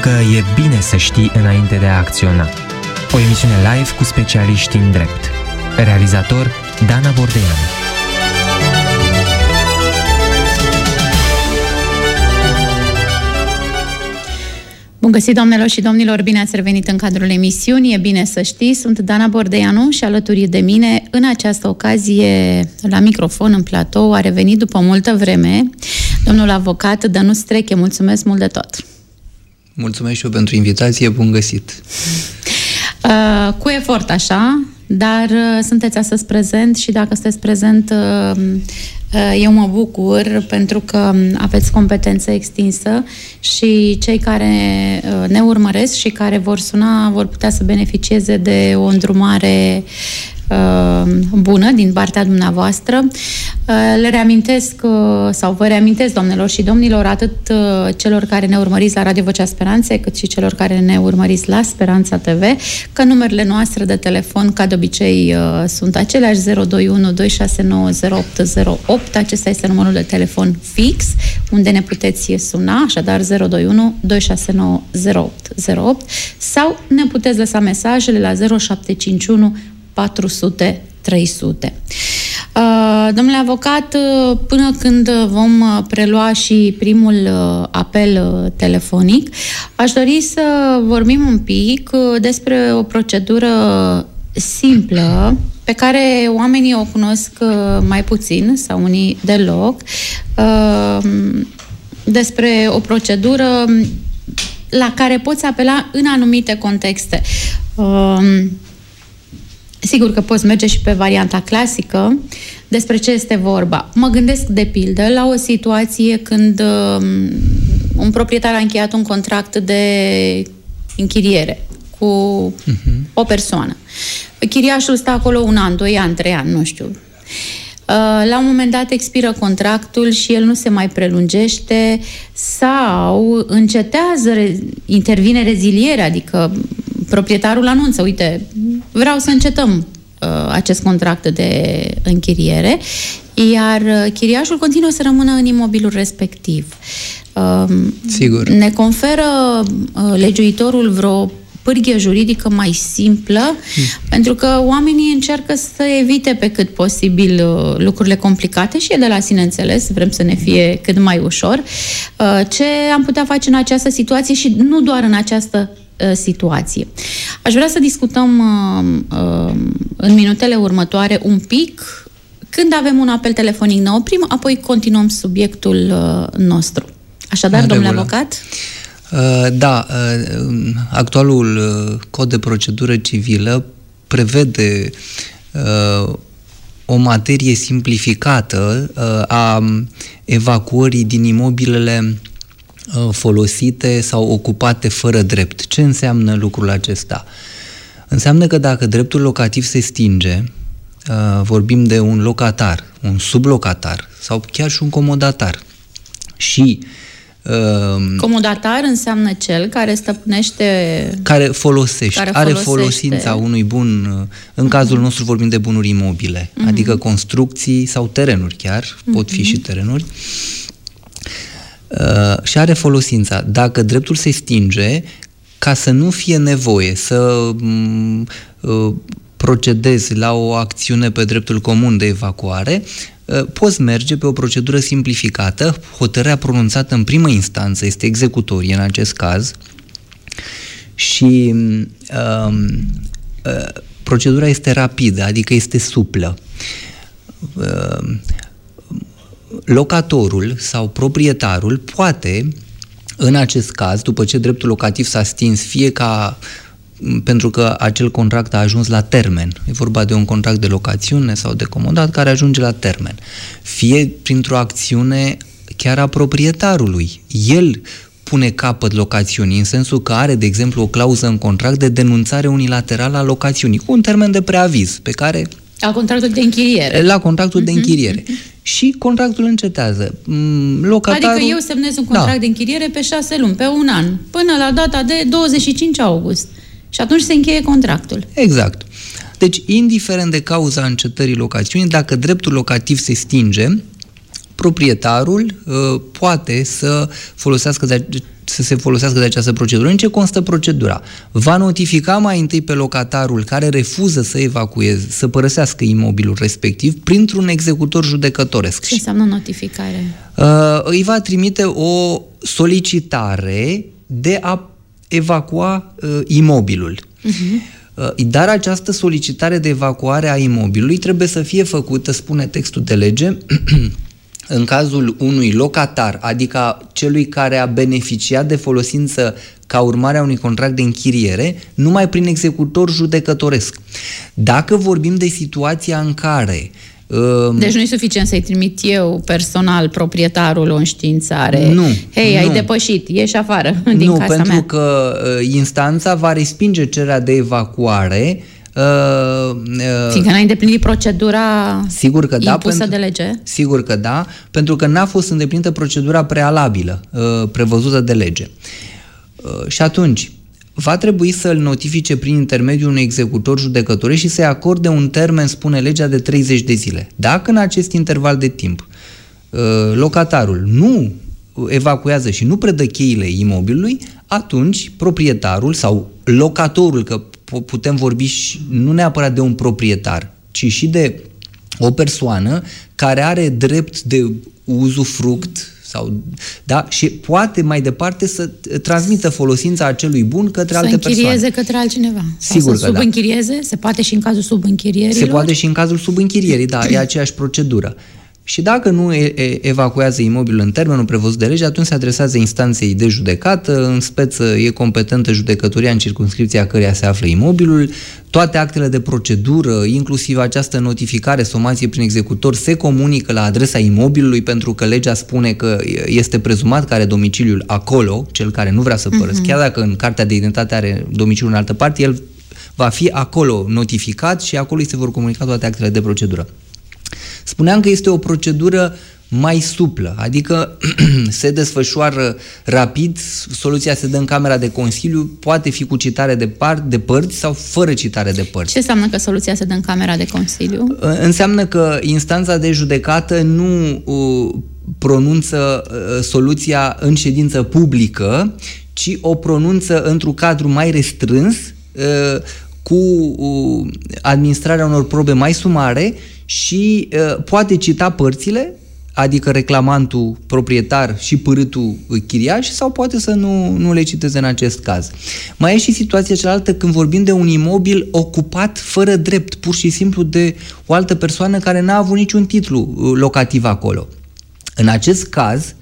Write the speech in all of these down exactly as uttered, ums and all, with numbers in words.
că e bine să știi înainte de a acționa. O emisiune live cu specialiști în drept. Realizator Dana Bordeanu. Bun găsit, doamnelor și domnilor, bine ați revenit în cadrul emisiunii. E bine să știi, sunt Dana Bordeanu și alături de mine, în această ocazie, la microfon, în platou, a revenit după multă vreme domnul avocat Dănuț Streche. Mulțumesc mult de tot! Mulțumesc și eu pentru invitație, bun găsit! Uh, cu efort așa, dar uh, sunteți astăzi prezent și dacă sunteți prezent, uh, uh, eu mă bucur pentru că aveți competență extinsă și cei care uh, ne urmăresc și care vor suna vor putea să beneficieze de o îndrumare bună din partea dumneavoastră. Le reamintesc sau vă reamintesc, doamnelor și domnilor, atât celor care ne urmăriți la Radio Vocea Speranței, cât și celor care ne urmăriți la Speranța T V, că numerele noastre de telefon, ca de obicei, sunt aceleași: zero doi unu doi șase nouă zero opt zero opt. Acesta este numărul de telefon fix, unde ne puteți suna, așadar zero doi unu doi șase nouă zero opt zero opt, sau ne puteți lăsa mesajele la zero șapte cinci unu patru sute trei sute. Uh, domnule avocat, până când vom prelua și primul uh, apel uh, telefonic, aș dori să vorbim un pic uh, despre o procedură simplă pe care oamenii o cunosc uh, mai puțin sau unii deloc, uh, despre o procedură la care poți apela în anumite contexte. Uh, Sigur că poți merge și pe varianta clasică. Despre ce este vorba? Mă gândesc, de pildă, la o situație când um, un proprietar a încheiat un contract de închiriere cu uh-huh. o persoană. Chiriașul stă acolo un an, doi ani, trei ani, nu știu. La un moment dat expiră contractul și el nu se mai prelungește sau încetează, intervine rezilierea, adică proprietarul anunță: uite, vreau să încetăm uh, acest contract de închiriere, iar chiriașul continuă să rămână în imobilul respectiv. Uh, Sigur. Ne conferă uh, legiuitorul vreo pârghie juridică mai simplă, mm. pentru că oamenii încearcă să evite pe cât posibil uh, lucrurile complicate și e de la sine înțeles, vrem să ne fie cât mai ușor. Uh, ce am putea face în această situație și nu doar în această uh, situație. Aș vrea să discutăm uh, uh, în minutele următoare un pic. Când avem un apel telefonic, ne oprim, apoi continuăm subiectul uh, nostru. Așadar, domnule avocat? Da, actualul cod de procedură civilă prevede o materie simplificată a evacuării din imobilele folosite sau ocupate fără drept. Ce înseamnă lucrul acesta? Înseamnă că dacă dreptul locativ se stinge, vorbim de un locatar, un sublocatar sau chiar și un comodatar, și comodatar înseamnă cel care stăpânește, care folosește, care are folosește. folosința unui bun, în cazul uh-huh. nostru vorbim de bunuri imobile, uh-huh. adică construcții sau terenuri chiar, uh-huh. pot fi și terenuri, uh, și are folosința. Dacă dreptul se stinge, ca să nu fie nevoie să uh, procedezi la o acțiune pe dreptul comun de evacuare, poți merge pe o procedură simplificată. Hotărârea pronunțată în primă instanță este executorie în acest caz și uh, uh, procedura este rapidă, adică este suplă. Uh, locatorul sau proprietarul poate, în acest caz, după ce dreptul locativ s-a stins, fie ca pentru că acel contract a ajuns la termen, e vorba de un contract de locațiune sau de comodat care ajunge la termen, fie printr-o acțiune chiar a proprietarului. El pune capăt locațiunii, în sensul că are, de exemplu, o clauză în contract de denunțare unilaterală a locațiunii, cu un termen de preaviz, pe care... La contractul de închiriere. La contractul uh-huh. de închiriere. Și contractul încetează. Locatarul... Adică eu semnez un contract da. de închiriere pe șase luni, pe un an, până la data de douăzeci și cinci august. Și atunci se încheie contractul. Exact. Deci, indiferent de cauza încetării locațiunii, dacă dreptul locativ se stinge, proprietarul uh, poate să folosească de, să se folosească de această procedură. În ce constă procedura? Va notifica mai întâi pe locatarul care refuză să evacueze, să părăsească imobilul respectiv printr-un executor judecătoresc. Ce înseamnă notificare? Uh, îi va trimite o solicitare de a evacua uh, imobilul. Uh-huh. Dar această solicitare de evacuare a imobilului trebuie să fie făcută, spune textul de lege, în cazul unui locatar, adică celui care a beneficiat de folosință ca urmare a unui contract de închiriere, numai prin executor judecătoresc. Dacă vorbim de situația în care deci nu e suficient să-i trimit eu personal, proprietarul, o înștiințare. Nu. Hei, nu. ai depășit, ieși afară din nu, casa mea. Nu, pentru că uh, instanța va respinge cererea de evacuare. Uh, uh, Fiindcă n-ai îndeplinit procedura sigur că da, impusă pentru, de lege? Sigur că da, pentru că n-a fost îndeplinită procedura prealabilă uh, prevăzută de lege. Uh, și atunci va trebui să-l notifice prin intermediul unui executor judecătoresc și să-i acorde un termen, spune legea, de treizeci de zile. Dacă în acest interval de timp locatarul nu evacuează și nu predă cheile imobilului, atunci proprietarul sau locatorul, că putem vorbi și nu neapărat de un proprietar, ci și de o persoană care are drept de uzufruct sau, da, și poate mai departe să transmită folosința acelui bun către să alte persoane. Să închirieze către altcineva. Sigur să că subînchirieze? Da. Se poate și în cazul subînchirierilor? Se poate și în cazul subînchirierii, da, e aceeași procedură. Și dacă nu evacuează imobilul în termenul prevăzut de lege, atunci se adresează instanței de judecată, în speță e competentă judecătoria în circumscripția căreia se află imobilul, toate actele de procedură, inclusiv această notificare, somație prin executor, se comunică la adresa imobilului, pentru că legea spune că este prezumat că are domiciliul acolo, cel care nu vrea să părăsească, uh-huh. chiar dacă în cartea de identitate are domiciliul în altă parte, el va fi acolo notificat și acolo îi se vor comunica toate actele de procedură. Spuneam că este o procedură mai suplă, adică se desfășoară rapid, soluția se dă în Camera de Consiliu, poate fi cu citare de, par, de părți sau fără citare de părți. Ce înseamnă că soluția se dă în Camera de Consiliu? Înseamnă că instanța de judecată nu uh, pronunță uh, soluția în ședință publică, ci o pronunță într-un cadru mai restrâns, uh, cu uh, administrarea unor probe mai sumare și uh, poate cita părțile, adică reclamantul, proprietar și părâtul chiriaș, sau poate să nu, nu le citeze în acest caz. Mai e și situația cealaltă când vorbim de un imobil ocupat fără drept, pur și simplu de o altă persoană care n-a avut niciun titlu locativ acolo. În acest caz,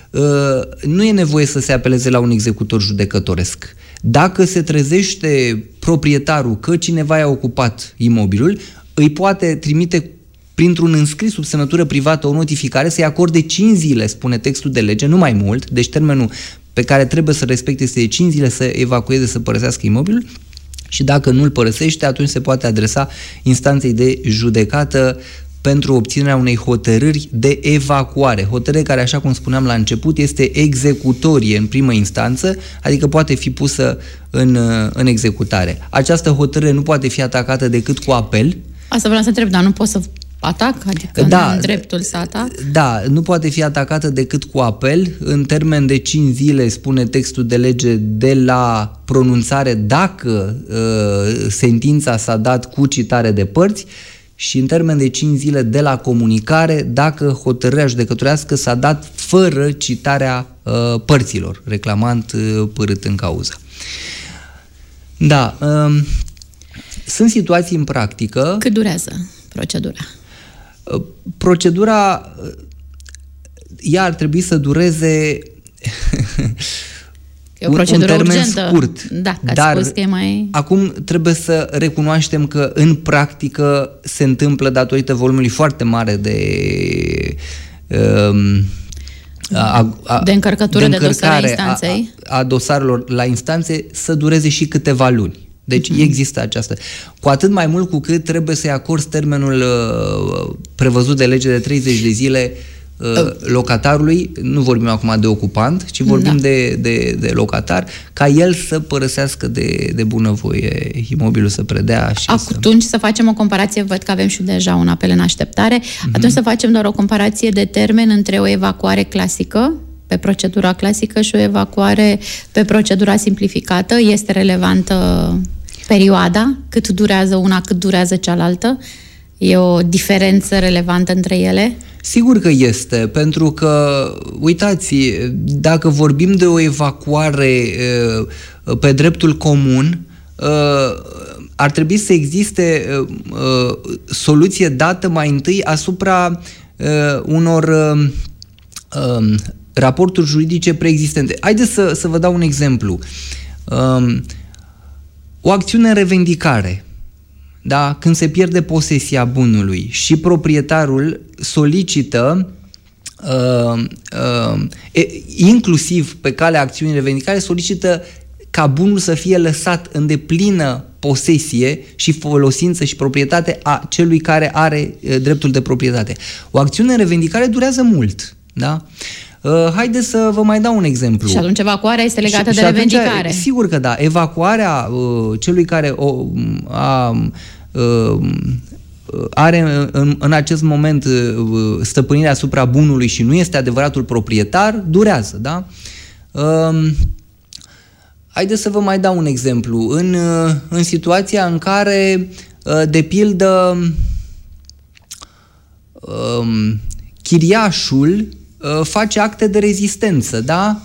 uh, nu e nevoie să se apeleze la un executor judecătoresc. Dacă se trezește proprietarul că cineva i-a ocupat imobilul, îi poate trimite printr-un înscris sub semnătură privată o notificare să-i acorde cinci zile, spune textul de lege, nu mai mult, deci termenul pe care trebuie să respecte este de cinci zile să evacueze, să părăsească imobilul, și dacă nu îl părăsește, atunci se poate adresa instanței de judecată pentru obținerea unei hotărâri de evacuare. Hotărâre care, așa cum spuneam la început, este executorie în primă instanță, adică poate fi pusă în, în executare. Această hotărâre nu poate fi atacată decât cu apel. Asta vreau să întreb, dar nu pot să atac? Adică da, nu am dreptul să atac? Da, nu poate fi atacată decât cu apel, în termen de cinci zile, spune textul de lege, de la pronunțare, dacă uh, sentința s-a dat cu citare de părți, și în termen de cinci zile de la comunicare, dacă hotărârea judecătorească s-a dat fără citarea uh, părților, reclamant, uh, părât în cauză. Da, uh, sunt situații în practică... Cât durează procedura? Uh, procedura, uh, ea ar trebui să dureze... E o procedură un termen urgentă. Scurt. Da, că dar spus că e mai... acum trebuie să recunoaștem că în practică se întâmplă, datorită volumului foarte mare de um, a, a, de încărcătură de, de dosare instanței, a, a dosarelor la instanțe, să dureze și câteva luni. Deci uh-huh. există această... Cu atât mai mult cu cât trebuie să-i acorzi termenul uh, prevăzut de lege de treizeci de zile locatarului, nu vorbim acum de ocupant, ci vorbim da. de, de, de locatar, ca el să părăsească de, de bunăvoie imobilul, să predea și Atunci să... să facem o comparație, văd că avem și deja un apel în așteptare, uh-huh. atunci să facem doar o comparație de termen între o evacuare clasică, pe procedura clasică, și o evacuare pe procedura simplificată. Este relevantă perioada, cât durează una, cât durează cealaltă? E o diferență relevantă între ele? Sigur că este, pentru că, uitați, dacă vorbim de o evacuare pe dreptul comun, ar trebui să existe soluție dată mai întâi asupra unor raporturi juridice preexistente. Haideți să, să vă dau un exemplu. O acțiune în revendicare, da? Când se pierde posesia bunului și proprietarul solicită uh, uh, inclusiv pe calea acțiunii revendicare, solicită ca bunul să fie lăsat în deplină posesie și folosință și proprietate a celui care are uh, dreptul de proprietate. O acțiune în revendicare durează mult, da? Uh, haideți să vă mai dau un exemplu. Și atunci evacuarea este legată și, de și revendicare. Atunci, sigur că da. Evacuarea uh, celui care o, a, uh, are în, în acest moment uh, stăpânirea asupra bunului și nu este adevăratul proprietar, durează, da? Uh, haideți să vă mai dau un exemplu. În, uh, în situația în care, uh, de pildă, uh, chiriașul face acte de rezistență, da?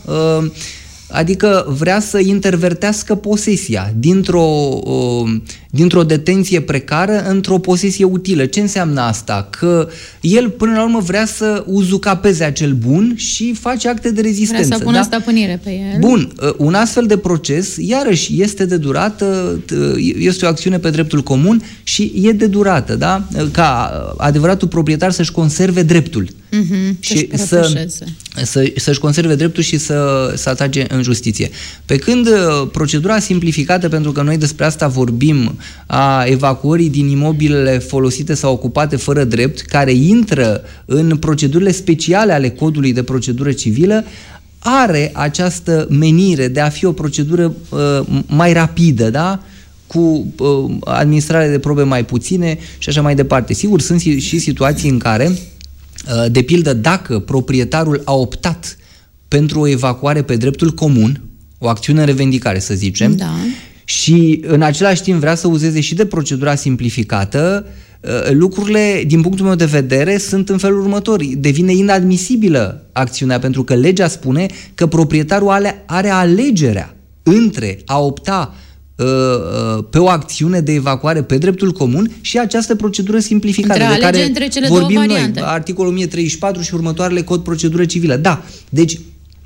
Adică vrea să intervertească posesia dintr-o, dintr-o detenție precară într-o posesie utilă. Ce înseamnă asta? Că el până la urmă vrea să uzucapeze acel bun și face acte de rezistență. Vrea să pună da? stăpânire pe el. Bun, un astfel de proces, iarăși, este de durată, este o acțiune pe dreptul comun și e de durată, da? Ca adevăratul proprietar să-și conserve dreptul. Mm-hmm, și să, să, să-și conserve dreptul și să, să atace în justiție. Pe când procedura simplificată, pentru că noi despre asta vorbim, a evacuării din imobilele folosite sau ocupate fără drept, care intră în procedurile speciale ale Codului de Procedură Civilă, are această menire de a fi o procedură uh, mai rapidă, da? Cu uh, administrare de probe mai puține și așa mai departe. Sigur, sunt și situații în care, de pildă, dacă proprietarul a optat pentru o evacuare pe dreptul comun, o acțiune în revendicare, să zicem, da. și în același timp vrea să uzeze și de procedura simplificată, lucrurile, din punctul meu de vedere, sunt în felul următor. Devine inadmisibilă acțiunea, pentru că legea spune că proprietarul are alegerea între a opta pe o acțiune de evacuare pe dreptul comun și această procedură simplificată între de care între cele vorbim două noi, articolul o mie treizeci și patru și următoarele Cod Procedură Civilă. Da, deci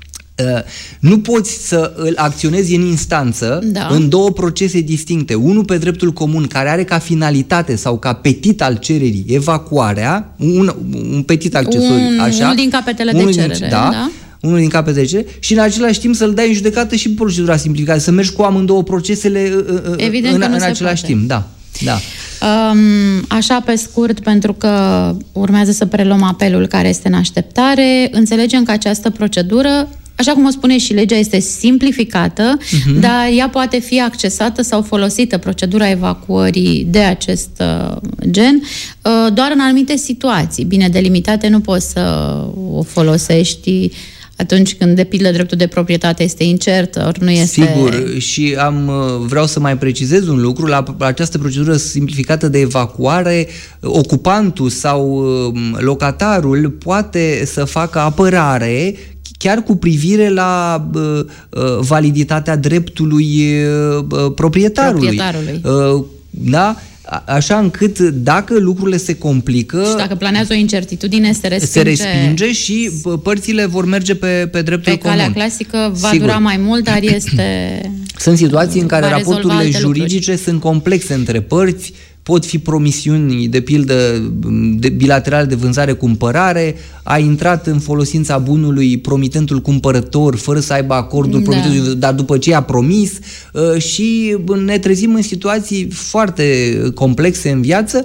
nu poți să îl acționezi în instanță, da. în două procese distincte. Unul pe dreptul comun, care are ca finalitate sau ca petit al cererii evacuarea, un, un petit accesoriu, un, așa. Unul din capetele de cerere, din, da, da? unul din capetele de cerere, și în același timp să-l dai în judecată și procedura simplificată, să mergi cu amândouă procesele Evident în, că nu în se același poate. timp. Da, da. Um, așa pe scurt, pentru că urmează să preluăm apelul care este în așteptare, înțelegem că această procedură, așa cum o spune și legea, este simplificată, uh-huh. dar ea poate fi accesată sau folosită, procedura evacuării de acest uh, gen, uh, doar în anumite situații bine delimitate. Nu poți să o folosești atunci când, de pildă, dreptul de proprietate este incert, ori nu este... Sigur, și am, vreau să mai precizez un lucru. La această procedură simplificată de evacuare, ocupantul sau locatarul poate să facă apărare chiar cu privire la uh, validitatea dreptului uh, proprietarului. proprietarului. Uh, da? Așa încât, dacă lucrurile se complică... Și dacă planează o incertitudine, se respinge... Se respinge și părțile vor merge pe, pe dreptul pe calea comun. clasică va Sigur. dura mai mult, dar este... Sunt situații în care raporturile juridice lucruri. sunt complexe între părți, pot fi promisiuni, de pildă, de bilaterale de vânzare-cumpărare, a intrat în folosința bunului promitentul cumpărător fără să aibă acordul da. promitentului, dar după ce a promis, și ne trezim în situații foarte complexe în viață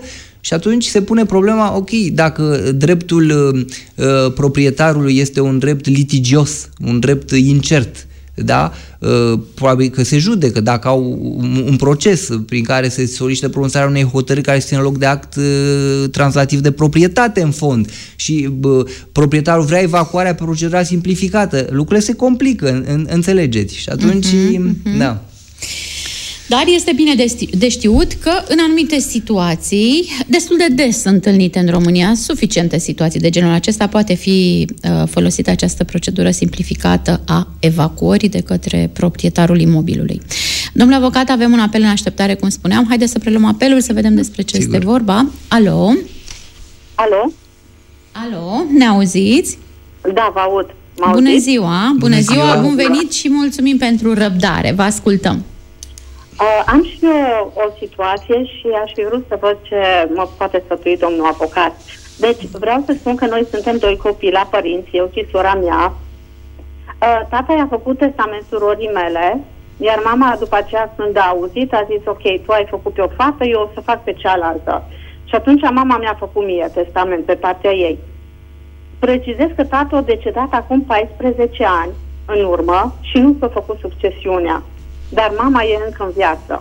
Și atunci se pune problema, ok, dacă dreptul uh, proprietarului este un drept litigios, un drept incert, da? Uh, probabil că se judecă dacă au un, un proces prin care se solicită pronunțarea unei hotărâri care ține loc de act uh, translativ de proprietate în fond și uh, proprietarul vrea evacuarea pe procedura simplificată, lucrurile se complică, în, în, înțelegeți? Și atunci, uh-huh, uh-huh. da. Dar este bine de, sti- de știut că în anumite situații, destul de des întâlnite în România, suficiente situații de genul acesta, poate fi uh, folosită această procedură simplificată a evacuării de către proprietarul imobilului. Domnule avocat, avem un apel în așteptare, cum spuneam. Haideți să preluăm apelul, să vedem despre ce Sigur. este vorba. Alo? Alo? Alo, ne auziți? Da, vă aud. Bună ziua! Bună, Bună ziua! ziua. Bun venit și mulțumim pentru răbdare. Vă ascultăm. Uh, am și eu o situație și aș fi vrut să văd ce mă poate sfătui domnul avocat. Deci, vreau să spun că noi suntem doi copii la părinți, eu și sora mea. Uh, tata i-a făcut testament surorii mele, iar mama, după aceea, când a auzit, a zis, ok, tu ai făcut pe o fată, eu o să fac pe cealaltă. Și atunci mama mi-a făcut mie testament pe partea ei. Precizez că tatăl a decedat acum paisprezece ani în urmă și nu s-a făcut succesiunea. Dar mama e încă în viață.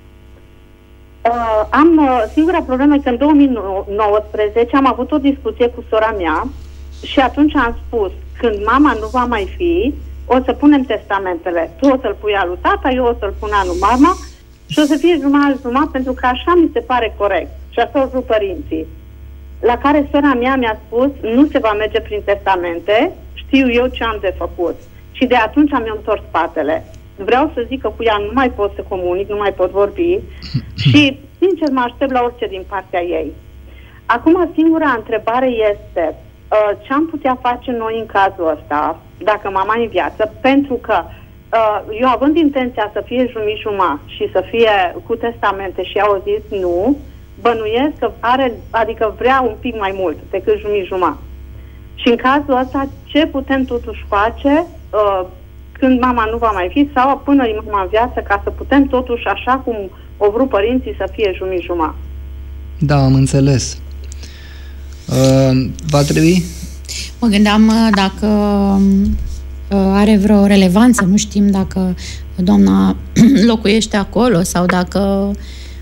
Uh, am, uh, singura problemă e că în două mii nouăsprezece am avut o discuție cu sora mea și atunci am spus, când mama nu va mai fi, o să punem testamentele. Tu o să-l pui alu tata, eu o să-l pun alu mama și o să fie jumătate-jumătate, pentru că așa mi se pare corect. Și așa au vrut părinții. La care sora mea mi-a spus, nu se va merge prin testamente, știu eu ce am de făcut. Și de atunci am întors spatele. Vreau să zic că cu ea nu mai pot să comunic, nu mai pot vorbi și, sincer, mă aștept la orice din partea ei. Acum, singura întrebare este uh, ce am putea face noi în cazul ăsta, dacă mama e în viață, pentru că uh, eu, având intenția să fie jumii-juma și să fie cu testamente și au zis nu, bănuiesc că are, adică vrea un pic mai mult decât jumii-juma. Și în cazul ăsta, ce putem totuși face uh, când mama nu va mai fi sau până e mama în viață, ca să putem totuși, așa cum o vrut părinții, să fie jumii-juma. Da, am înțeles. Uh, va trebui? Mă gândeam dacă uh, are vreo relevanță, nu știm dacă doamna locuiește acolo sau dacă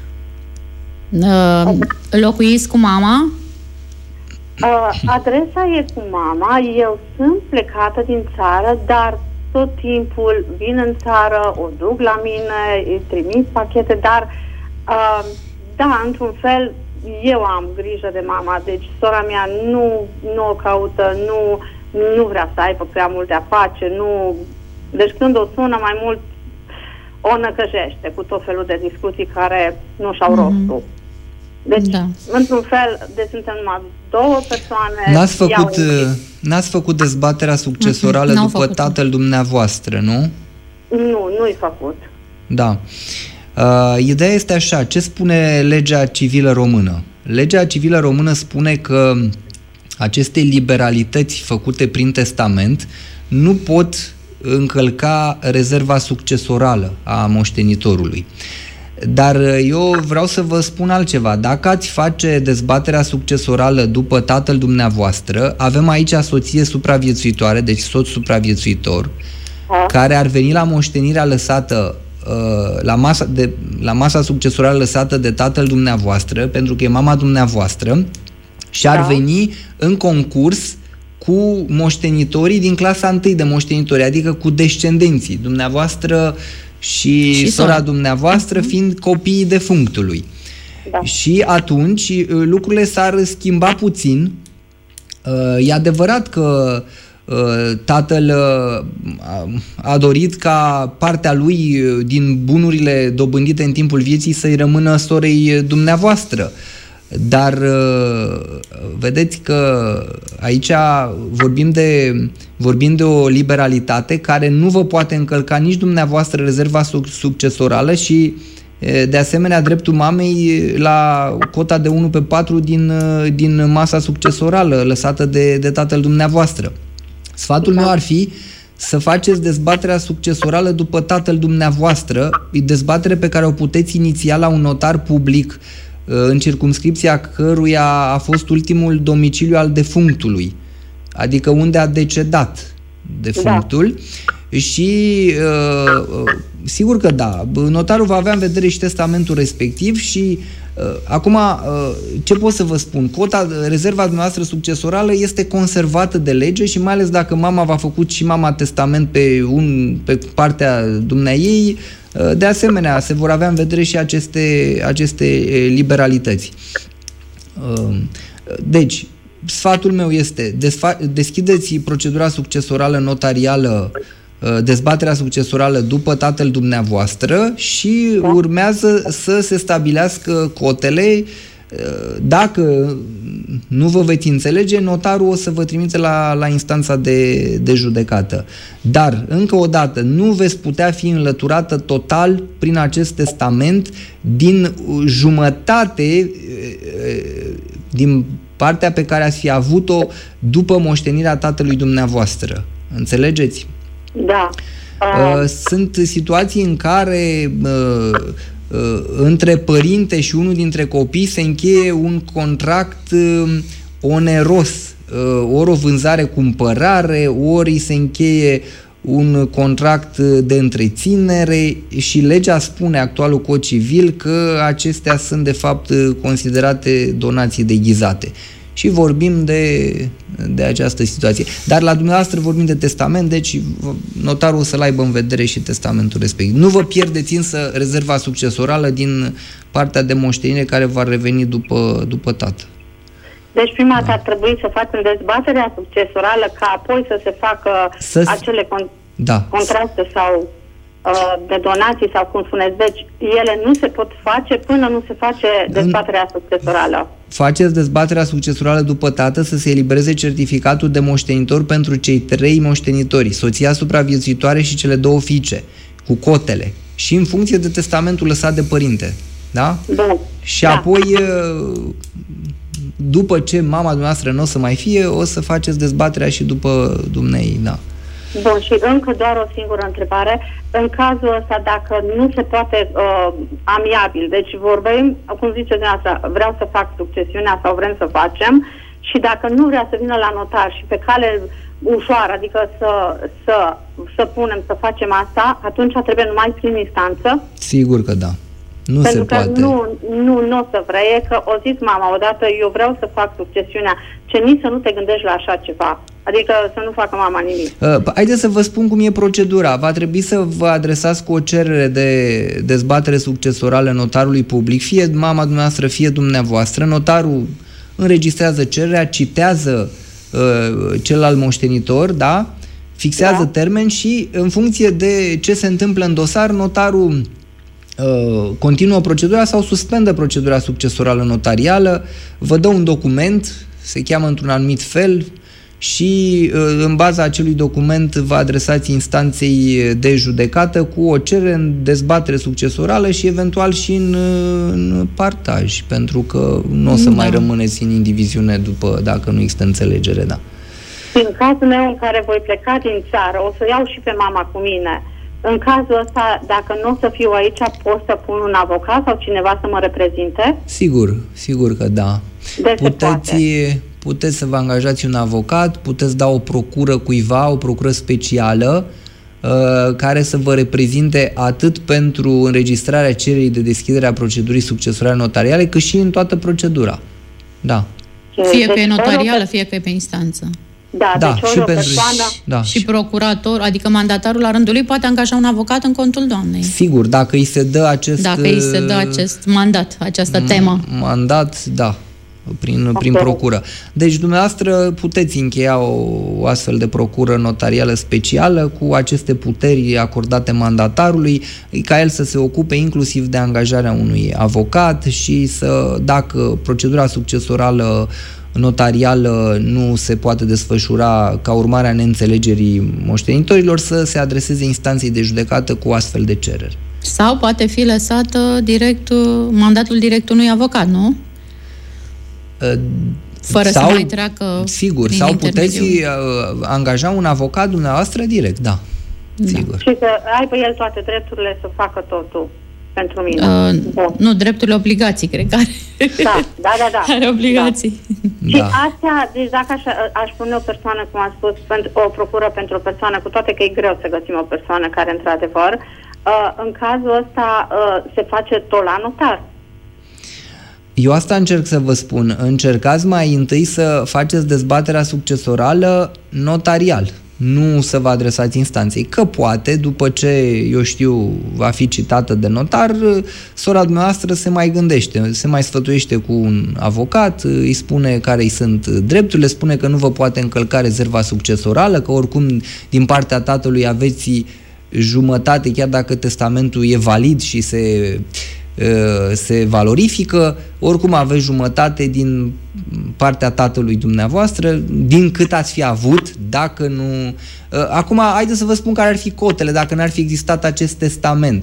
uh, locuiți cu mama. Uh, adresa e cu mama, eu sunt plecată din țară, dar tot timpul vin în țară, o duc la mine, îi trimit pachete, dar uh, da, într-un fel eu am grijă de mama, deci sora mea nu, nu o caută, nu, nu vrea să aibă prea mult de a face, nu... Deci când o sună mai mult o năcăjește cu tot felul de discuții care nu și-au mm-hmm. rostul. Deci, da. într-un fel, deci suntem numai două persoane. N-ați făcut, n-ați făcut dezbaterea succesorală uh-huh. după tatăl dumneavoastră, nu? Nu, nu-i făcut. Da. Uh, ideea este așa, ce spune legea civilă română? Legea civilă română spune că aceste liberalități făcute prin testament nu pot încălca rezerva succesorală a moștenitorului. Dar eu vreau să vă spun altceva. Dacă ați face dezbaterea succesorală după tatăl dumneavoastră, avem aici soție supraviețuitoare, deci soț supraviețuitor, A. care ar veni la moștenirea lăsată, la masa, de, la masa succesorală lăsată de tatăl dumneavoastră, pentru că e mama dumneavoastră, și ar da. veni în concurs cu moștenitorii din clasa întâi de moștenitori, adică cu descendenții dumneavoastră și, și sora son. dumneavoastră fiind copiii defunctului. Da. Și atunci lucrurile s-ar schimba puțin. E adevărat că tatăl a dorit ca partea lui din bunurile dobândite în timpul vieții să-i rămână sorei dumneavoastră. Dar vedeți că aici vorbim de, vorbim de o liberalitate care nu vă poate încălca nici dumneavoastră rezerva succesorală și de asemenea dreptul mamei la cota de unu pe patru din, din masa succesorală lăsată de, de tatăl dumneavoastră. Sfatul meu ar fi să faceți dezbaterea succesorală după tatăl dumneavoastră, dezbatere pe care o puteți iniția la un notar public în circumscripția căruia a fost ultimul domiciliu al defunctului, adică unde a decedat defunctul. Da. Și uh, sigur că da, notarul va avea în vedere și testamentul respectiv și uh, acum uh, ce pot să vă spun? Cota, rezerva dumneavoastră succesorală este conservată de lege și mai ales dacă mama v-a făcut și mama testament pe, un, pe partea dumneaei, uh, de asemenea se vor avea în vedere și aceste, aceste liberalități. Uh, deci, sfatul meu este, deschideți procedura succesorală notarială, dezbaterea succesorală după tatăl dumneavoastră și urmează să se stabilească cotele. Dacă nu vă veți înțelege, notarul o să vă trimite la, la instanța de, de judecată. Dar, încă o dată, nu veți putea fi înlăturată total prin acest testament din jumătate din partea pe care ați fi avut-o după moștenirea tatălui dumneavoastră. Înțelegeți? Da. Uh, Sunt situații în care uh, uh, între părinte și unul dintre copii se încheie un contract uh, oneros, uh, ori o vânzare-cumpărare, ori se încheie un contract de întreținere și legea spune, actualul cod civil, că acestea sunt de fapt considerate donații deghizate. Și vorbim de, de această situație. Dar la dumneavoastră vorbim de testament, deci notarul o să-l aibă în vedere și testamentul respectiv. Nu vă pierdeți însă rezerva succesorală din partea de moștenire care va reveni după, după tată. Deci prima dată ar trebui să facem dezbaterea succesorală ca apoi să se facă să acele con- da. contracte sau uh, de donații sau cum spuneți. Deci ele nu se pot face până nu se face dezbaterea succesorală. Faceți dezbaterea succesorală după tată să se elibereze certificatul de moștenitor pentru cei trei moștenitori, soția supraviețuitoare și cele două fiice, cu cotele. Și în funcție de testamentul lăsat de părinte. Da? Bun. Și da. apoi, după ce mama dumneavoastră nu o să mai fie, o să faceți dezbaterea și după dumnei, da. Bun, și încă doar o singură întrebare. În cazul ăsta, dacă nu se poate uh, amiabil, deci vorbim, cum ziceți dumneavoastră, vreau să fac succesiunea sau vrem să facem, și dacă nu vrea să vină la notar și pe cale ușoară, adică să, să, să punem, să facem asta, atunci trebuie numai prin instanță? Sigur că da. Nu Pentru se că poate. nu, nu, nu o să vrei, că o zis mama odată, eu vreau să fac succesiunea. Ce nici să nu te gândești la așa ceva. Adică să nu facă mama nimic. Uh, haideți să vă spun cum e procedura. Va trebui să vă adresați cu o cerere de dezbatere succesorală notarului public, fie mama dumneavoastră, fie dumneavoastră. Notarul înregistrează cererea, citează uh, celălalt moștenitor, da? Fixează da. termen și în funcție de ce se întâmplă în dosar, notarul Uh, continuă procedura sau suspendă procedura succesorală notarială, vă dă un document, se cheamă într-un anumit fel și uh, în baza acelui document vă adresați instanței de judecată cu o cerere în dezbatere succesorală și eventual și în, în partaj, pentru că nu o să da. mai rămâneți în indiviziune după, dacă nu există înțelegere, da. În cazul meu în care voi pleca din țară, o să iau și pe mama cu mine. În cazul ăsta, dacă nu o să fiu aici, pot să pun un avocat sau cineva să mă reprezinte? Sigur, sigur că da. De puteți, puteți să vă angajați un avocat, puteți da o procură cuiva, o procură specială, uh, care să vă reprezinte atât pentru înregistrarea cererii de deschidere a procedurii succesorale notariale, cât și în toată procedura. Da. Fie că e notarială, fie că e pe instanță. Da, da, deci și o pentru persoană... da, și procurator, adică mandatarul la rândul lui poate angaja un avocat în contul doamnei. Sigur, dacă îi se dă acest... Dacă îi se dă acest mandat, această temă. Mandat, da, prin, prin procură. Deci, dumneavoastră, puteți încheia o, o astfel de procură notarială specială cu aceste puteri acordate mandatarului, ca el să se ocupe inclusiv de angajarea unui avocat și să, dacă procedura succesorală notarială nu se poate desfășura ca urmare a neînțelegerii moștenitorilor, să se adreseze instanței de judecată cu astfel de cereri. Sau poate fi lăsat direct, mandatul direct unui avocat, nu? Fără sau, să mai treacă. Sigur, sau puteți uh, angaja un avocat dumneavoastră direct, da. da. Sigur. Și să aibă el toate drepturile să facă totul. pentru mine. Uh, da. Nu, drepturile, obligații, cred că are. Da, da, da. da. Are obligații. Da. Și astea, deci dacă aș, aș pune o persoană, cum am spus, pentru, o procură pentru o persoană, cu toate că e greu să găsim o persoană care, într-adevăr, uh, în cazul ăsta uh, se face tot la notar. Eu asta încerc să vă spun. Încercați mai întâi să faceți dezbaterea succesorală notarial. Nu să vă adresați instanței. Că poate, după ce, eu știu, va fi citată de notar, sora dumneavoastră se mai gândește, se mai sfătuiește cu un avocat, îi spune care îi sunt drepturile, spune că nu vă poate încălca rezerva succesorală, că oricum din partea tatălui aveți jumătate, chiar dacă testamentul e valid și se... se valorifică, oricum aveți jumătate din partea tatălui dumneavoastră, din cât ați fi avut, dacă nu... Acum, haideți să vă spun care ar fi cotele, dacă n-ar fi existat acest testament.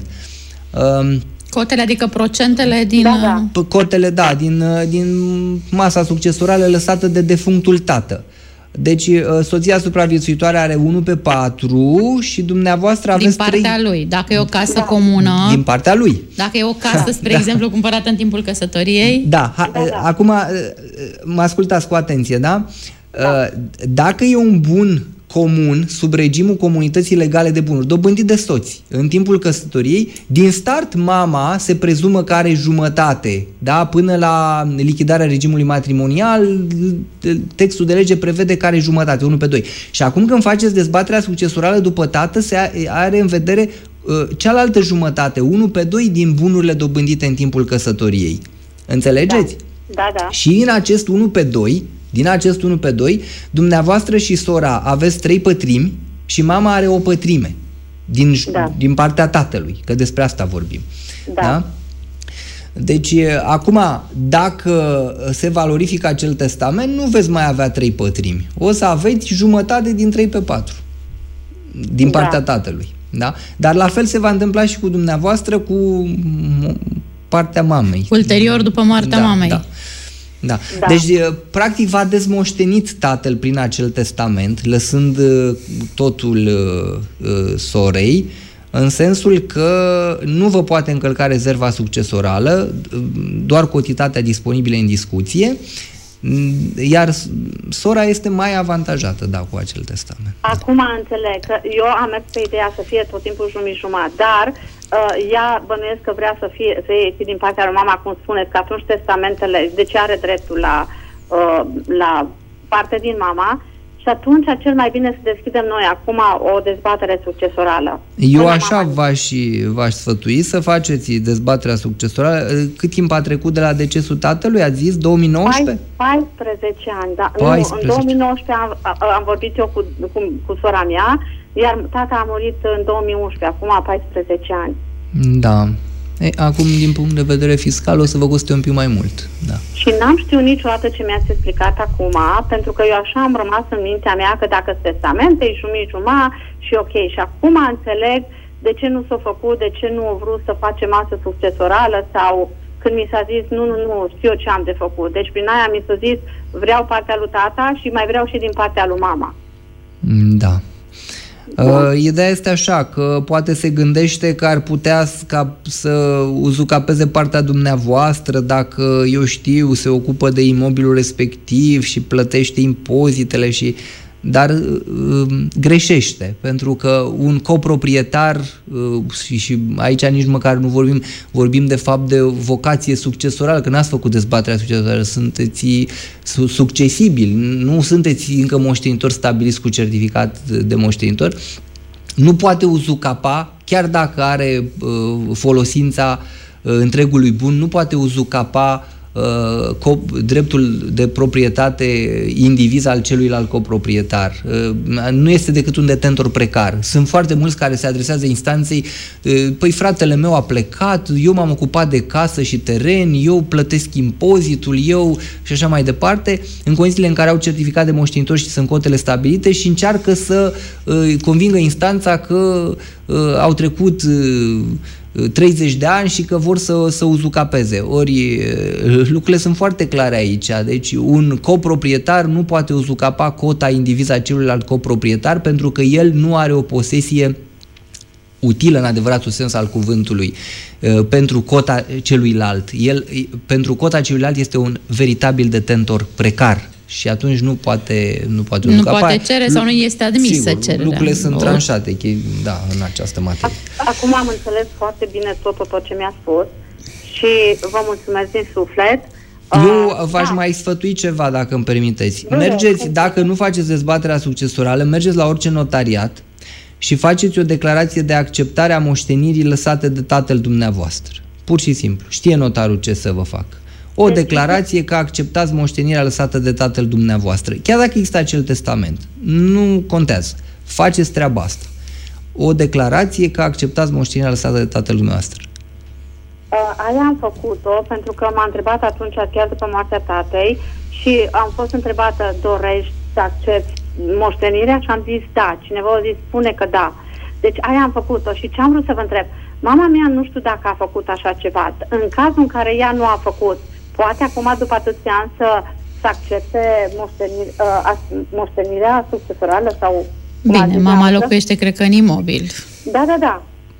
Cotele, adică procentele din... Da, da. Cotele, da, din, din masa succesorală lăsată de defunctul tată. Deci, soția supraviețuitoare are unu pe patru și dumneavoastră aveți din partea trei... lui. Dacă e o casă da. comună... Din partea lui. Dacă e o casă, spre da. exemplu, cumpărată în timpul căsătoriei... Da, ha, da, da. Acum mă ascultați cu atenție, da? da? Dacă e un bun comun, sub regimul comunității legale de bunuri, dobândit de soți, în timpul căsătoriei, din start mama se prezumă că are jumătate, da? Până la lichidarea regimului matrimonial, textul de lege prevede că are jumătate, unu pe doi. Și acum când faceți dezbaterea succesorală după tată, se are în vedere uh, cealaltă jumătate, unu pe doi din bunurile dobândite în timpul căsătoriei. Înțelegeți? Da, da. da. Și în acest unu pe doi, din acest unu pe doi, dumneavoastră și sora aveți trei pătrimi și mama are o pătrime din, da. din partea tatălui, că despre asta vorbim. Da. Da? Deci, acum, dacă se valorifică acel testament, nu veți mai avea trei pătrimi. O să aveți jumătate din trei pe patru din partea da. tatălui. Da? Dar la fel se va întâmpla și cu dumneavoastră, cu partea mamei. Ulterior, după moartea da, mamei. Da. Da. Da. Deci, practic, v-a dezmoștenit tatăl prin acel testament, lăsând totul uh, uh, sorei, în sensul că nu vă poate încălca rezerva succesorală, doar cotitatea disponibilă în discuție, iar sora este mai avantajată, da, cu acel testament. Acum înțeleg că eu am mers pe ideea să fie tot timpul jumătate, dar uh, ea bănuiesc că vrea să fie să iei din partea lui mama, cum spuneți, că atunci testamentele, deci are dreptul la, uh, la parte din mama. Și atunci, cel mai bine să deschidem noi acum o dezbatere succesorală. Eu așa v-aș, v-aș sfătui să faceți dezbaterea succesorală. Cât timp a trecut de la decesul tatălui? Ați zis două mii nouăsprezece? paisprezece ani, da. paisprezece. Nu, în două mii nouăsprezece am, am vorbit eu cu, cu, cu sora mea, iar tata a murit în două mii unsprezece, acum paisprezece ani. Da. E, acum, din punct de vedere fiscal, o să vă coste un pic mai mult. Da. Și n-am știut niciodată ce mi-ați explicat acum, pentru că eu așa am rămas în mintea mea că dacă sunt testamente, e jumii-juma și ok. Și acum înțeleg de ce nu s-a făcut, de ce nu au vrut să facem masă succesorală sau când mi s-a zis, nu, nu, nu, știu eu ce am de făcut. Deci prin aia mi s-a zis, vreau partea lui tata și mai vreau și din partea lui mama. Da. Uh, ideea este așa, că poate se gândește că ar putea ca să uzucapeze partea dumneavoastră dacă, eu știu, se ocupă de imobilul respectiv și plătește impozitele și... Dar uh, greșește, pentru că un coproprietar, uh, și, și aici nici măcar nu vorbim, vorbim de fapt de vocație succesorală, că n-ați făcut dezbaterea succesorală, sunteți su- succesibili, nu sunteți încă moștenitori stabiliți cu certificat de moștenitor, nu poate uzucapa, chiar dacă are uh, folosința uh, întregului bun, nu poate uzucapa Uh, dreptul de proprietate indiviz al celuilalt coproprietar. Uh, nu este decât un detentor precar. Sunt foarte mulți care se adresează instanței, uh, păi fratele meu a plecat, eu m-am ocupat de casă și teren, eu plătesc impozitul, eu și așa mai departe, în condițiile în care au certificat de moștenitor și sunt cotele stabilite și încearcă să uh, convingă instanța că uh, au trecut uh, treizeci de ani și că vor să, să uzucapeze. Ori lucrurile sunt foarte clare aici. Deci un coproprietar nu poate uzucapa cota indiviză a celuilalt coproprietar pentru că el nu are o posesie utilă în adevăratul sens al cuvântului pentru cota celuilalt. El, pentru cota celuilalt este un veritabil detentor precar și atunci nu poate nu poate, nu poate cere sau nu este admisă cererea. Lucrurile sunt tranșate, da, în această materie. Acum am înțeles foarte bine tot, tot, tot ce mi-a spus și vă mulțumesc din suflet. Eu v-aș da. mai sfătui ceva, dacă îmi permiteți. Mergeți, dacă nu faceți dezbaterea succesorală, mergeți la orice notariat și faceți o declarație de acceptare a moștenirii lăsate de tatăl dumneavoastră. Pur și simplu. Știe notarul ce să vă facă. O declarație că acceptați moștenirea lăsată de tatăl dumneavoastră. Chiar dacă există acel testament. Nu contează. Faceți treaba asta. O declarație că acceptați moștenirea lăsată de tatăl dumneavoastră. Aia am făcut-o pentru că m-a întrebat atunci, chiar după moartea tatei, și am fost întrebată, dorești să accepti moștenirea? Și am zis da. Cineva a zis, spune că da. Deci aia am făcut-o. Și ce am vrut să vă întreb? Mama mea nu știu dacă a făcut așa ceva. În cazul în care ea nu a făcut, poate acum, după atâția ani, să, să accepte moștenire, uh, moștenirea succesorală? Sau bine, mama locuiește, cred că, în imobil. Da, da, da.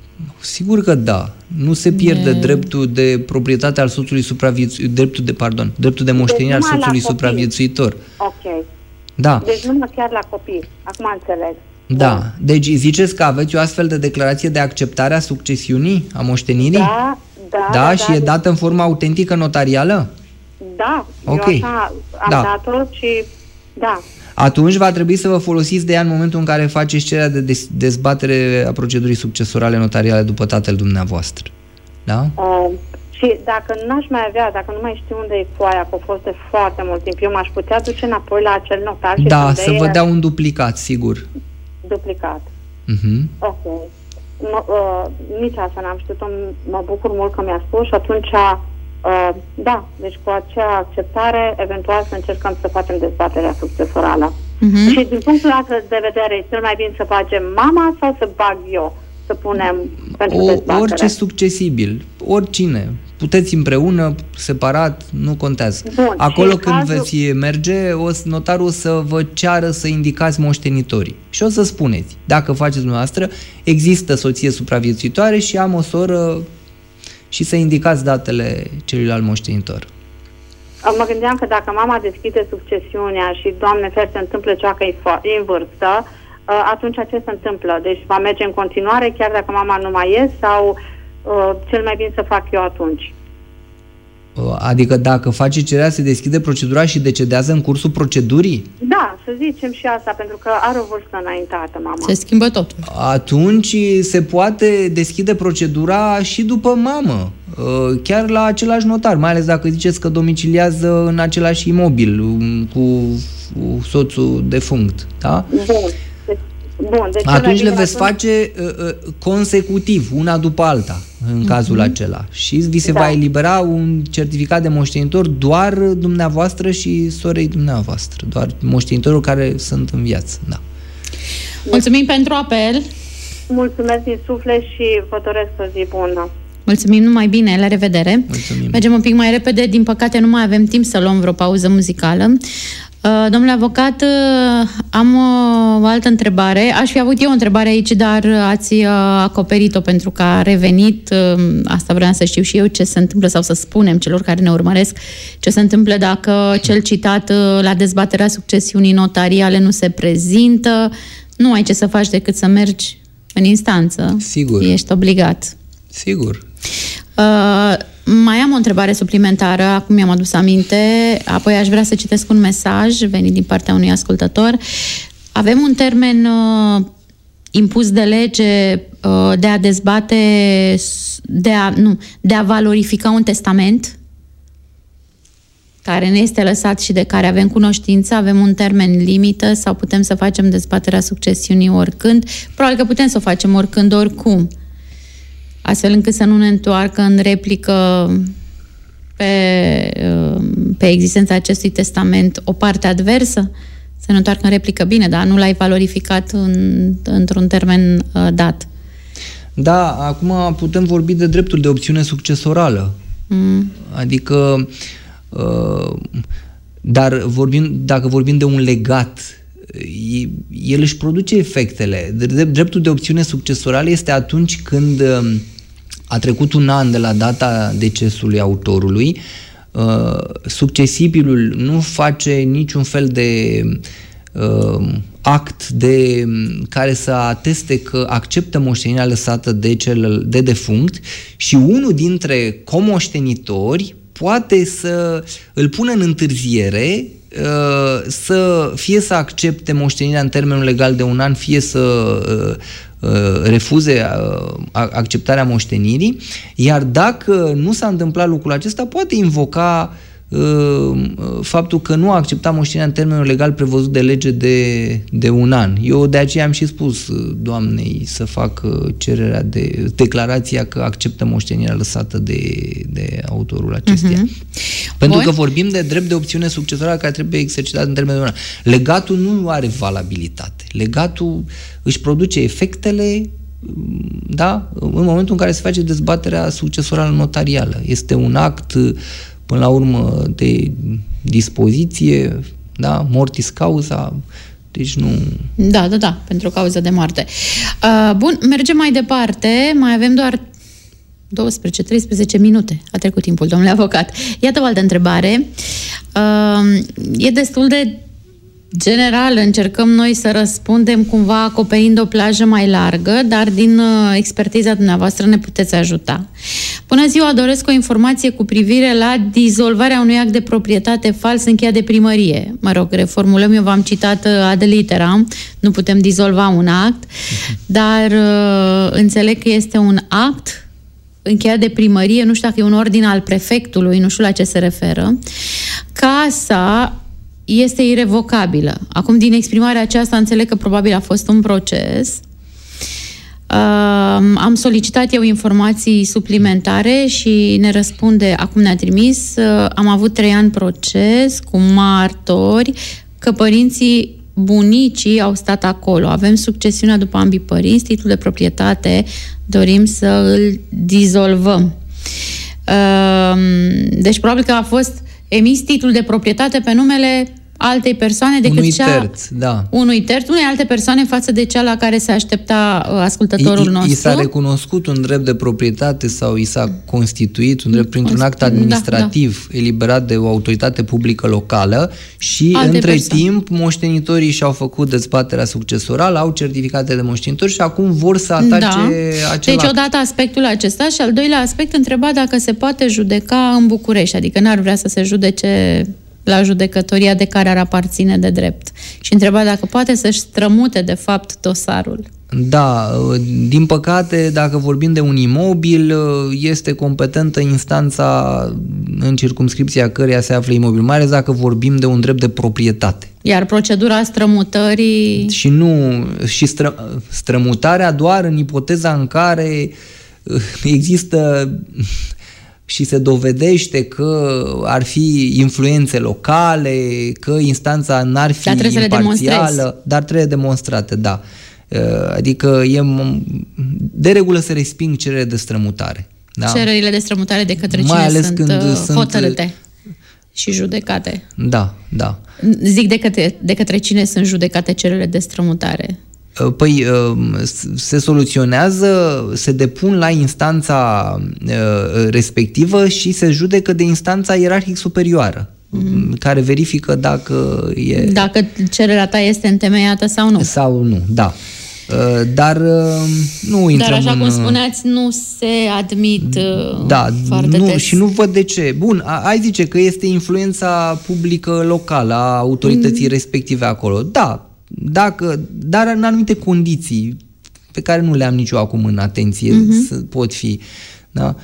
Sigur că da. Nu se pierde e... dreptul de proprietate al soțului supraviețuitor, dreptul de, pardon, dreptul de moștenire deci al soțului supraviețuitor. Ok. Da. Deci numai chiar la copii. Acum înțeleg. Da. da. Deci ziceți că aveți o astfel de declarație de acceptare a succesiunii, a moștenirii? Da, da. Da, da și da, e dată în formă autentică notarială? Da. Ok. Eu așa am da. dat-o și da. Atunci va trebui să vă folosiți de ea în momentul în care faceți cererea de dezbatere a procedurii succesorale notariale după tatăl dumneavoastră. Da? Uh, și dacă n-aș mai avea, dacă nu mai știu unde e foaia, că a fost de foarte mult timp, eu m-aș putea duce înapoi la acel notar și da, să vă dea un duplicat, sigur. Duplicat. Uh-huh. Ok. M- uh, nici asta n-am știut, mă bucur mult că mi-a spus și atunci Uh, da, deci cu acea acceptare, eventual să încercăm să facem dezbaterea succesorală. Uh-huh. Și din punctul de vedere, e cel mai bine să facem mama sau să bag eu, să punem pentru o, dezbatere? Orice succesibil, oricine. Puteți împreună, separat, nu contează. Bun, acolo când cazul... veți merge, o, notarul să vă ceară să indicați moștenitorii. Și o să spuneți, dacă faceți dumneavoastră, există soție supraviețuitoare și am o soră, și să indicați datele celuilalt moștenitor. Mă gândeam că dacă mama deschide succesiunea și, Doamne fer, se întâmplă cea că e în vârstă, atunci ce se întâmplă? Deci va merge în continuare chiar dacă mama nu mai e sau cel mai bine să fac eu atunci? Adică dacă face cererea, se deschide procedura și decedează în cursul procedurii? Da, să zicem și asta, pentru că are o vârstă înaintată, mama. Se schimbă totul. Atunci se poate deschide procedura și după mamă, chiar la același notar, mai ales dacă ziceți că domiciliază în același imobil cu soțul defunct, da? Bun. Bun, deci atunci le veți atunci... face uh, consecutiv, una după alta, în mm-hmm. cazul acela. Și vi se da. va elibera un certificat de moștenitor doar dumneavoastră și sorei dumneavoastră, doar moștenitorul care sunt în viață. Da. Mulțumim pentru apel. Mulțumesc din suflet și vă doresc o zi bună. Mulțumim, numai bine, la revedere. Mulțumim. Mergem un pic mai repede, din păcate nu mai avem timp să luăm vreo pauză muzicală. Domnule avocat, am o altă întrebare. Aș fi avut eu o întrebare aici, dar ați acoperit-o pentru că a revenit. Asta vreau să știu și eu ce se întâmplă, sau să spunem celor care ne urmăresc ce se întâmplă dacă cel citat la dezbaterea succesiunii notariale nu se prezintă. Nu ai ce să faci decât să mergi în instanță. Sigur. Ești obligat. Sigur. Uh, mai am o întrebare suplimentară, acum mi-am adus aminte, apoi aș vrea să citesc un mesaj venit din partea unui ascultător. Avem un termen uh, impus de lege uh, de a dezbate, de a, nu, de a valorifica un testament care ne este lăsat și de care avem cunoștință, avem un termen limită sau putem să facem dezbaterea succesiunii oricând? Probabil că putem să o facem oricând, oricum. Astfel încât să nu ne întoarcă în replică pe, pe existența acestui testament o parte adversă, să ne întoarcă în replică bine, dar nu l-ai valorificat în, într-un termen uh, dat. Da, acum putem vorbi de dreptul de opțiune succesorală. Mm. Adică, uh, dar vorbim, dacă vorbim de un legat el își produce efectele. Dreptul de opțiune succesorală este atunci când a trecut un an de la data decesului autorului, succesibilul nu face niciun fel de uh, act de, care să ateste că acceptă moștenirea lăsată de, cel, de defunct și unul dintre comoștenitori poate să îl pună în întârziere, uh, să fie să accepte moștenirea în termenul legal de un an, fie să uh, refuze acceptarea moștenirii, iar dacă nu s-a întâmplat lucrul acesta, poate invoca faptul că nu a acceptat moștenirea în termenul legal prevăzut de lege de, de un an. Eu de aceea am și spus doamnei să facă cererea de declarația că acceptă moștenirea lăsată de, de autorul acesteia. Uh-huh. Pentru Bun. că vorbim de drept de opțiune succesorală care trebuie exercitat în termenul de un an. Legatul nu are valabilitate. Legatul își produce efectele, da, în momentul în care se face dezbaterea succesorală notarială. Este un act până la urmă de dispoziție, da, mortis causa, deci nu... Da, da, da, pentru cauză de moarte. Uh, bun, mergem mai departe, mai avem doar douăsprezece treisprezece minute, a trecut timpul, domnule avocat. Iată o altă întrebare. Uh, e destul de general, încercăm noi să răspundem cumva acoperind o plajă mai largă, dar din uh, expertiza dumneavoastră ne puteți ajuta. Bună ziua, doresc o informație cu privire la dizolvarea unui act de proprietate fals încheiat de primărie. Mă rog, reformulăm, eu v-am citat uh, ad literam, nu putem dizolva un act, uh-huh. dar uh, înțeleg că este un act încheiat de primărie, nu știu dacă e un ordin al prefectului, nu știu la ce se referă. Casa este irevocabilă. Acum, din exprimarea aceasta, înțeleg că probabil a fost un proces. Uh, am solicitat eu informații suplimentare și ne răspunde, acum ne-a trimis, uh, am avut trei ani proces cu martori că părinții bunicii au stat acolo. Avem succesiunea după ambii părinți, titlul de proprietate dorim să îl dizolvăm. Uh, deci, probabil că a fost emis titlul de proprietate pe numele altei persoane decât unui cea... terț, da. Unui terț, unei alte persoane față de cea la care se aștepta ascultătorul I, nostru. I s-a recunoscut un drept de proprietate sau i s-a constituit un drept printr-un act administrativ da, da. eliberat de o autoritate publică locală și alte între persoane. Timp moștenitorii și-au făcut dezbaterea succesorală, au certificate de moștenitori și acum vor să atace da. acel Deci act. odată aspectul acesta și al doilea aspect întreba dacă se poate judeca în București, adică n-ar vrea să se judece la judecătoria de care ar aparține de drept. Și întreba dacă poate să-și strămute, de fapt, dosarul. Da, din păcate, dacă vorbim de un imobil, este competentă instanța în circumscripția căreia se află imobil, mai ales dacă vorbim de un drept de proprietate. Iar procedura strămutării... Și nu, și stră, strămutarea doar în ipoteza în care există... și se dovedește că ar fi influențe locale, că instanța n-ar fi dar imparțială, dar trebuie demonstrate, da. Adică e, de regulă se resping cererile de strămutare. Da? Cererile de strămutare de către cine mai ales sunt când hotărâte sunt... și judecate? Da, da. Zic de către, de către cine sunt judecate cererile de strămutare? Păi se soluționează, se depun la instanța respectivă și se judecă de instanța ierarhic superioară, mm. care verifică dacă e... Dacă cererea ta este întemeiată sau nu. Sau nu, da. Dar nu intrăm Dar așa în... cum spuneați, nu se admit da, foarte nu, des. Și nu văd de ce. Bun, ai zice că este influența publică locală a autorității mm. respective acolo. Da, Dacă, dar în anumite condiții pe care nu le-am nici eu acum în atenție, uh-huh. pot fi. Da?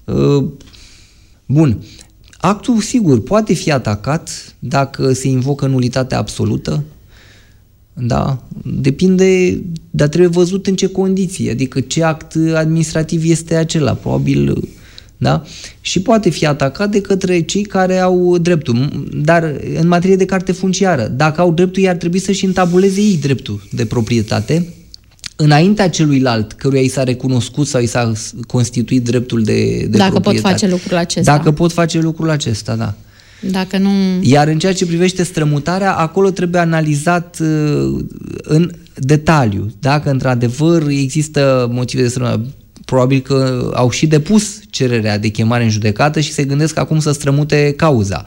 Bun. Actul, sigur, poate fi atacat dacă se invocă nulitatea absolută. Da? Depinde, dar trebuie văzut în ce condiții, adică ce act administrativ este acela. Probabil... Da? Și poate fi atacat de către cei care au dreptul. Dar în materie de carte funciară, dacă au dreptul, ei ar trebui să-și întabuleze ei dreptul de proprietate înaintea celuilalt căruia i s-a recunoscut sau i s-a constituit dreptul de, de dacă proprietate. Dacă pot face lucrul acesta. Dacă pot face lucrul acesta, da. Dacă nu... Iar în ceea ce privește strămutarea, acolo trebuie analizat în detaliu dacă într-adevăr există motive de strămutare. Probabil că au și depus cererea de chemare în judecată și se gândesc acum să strămute cauza.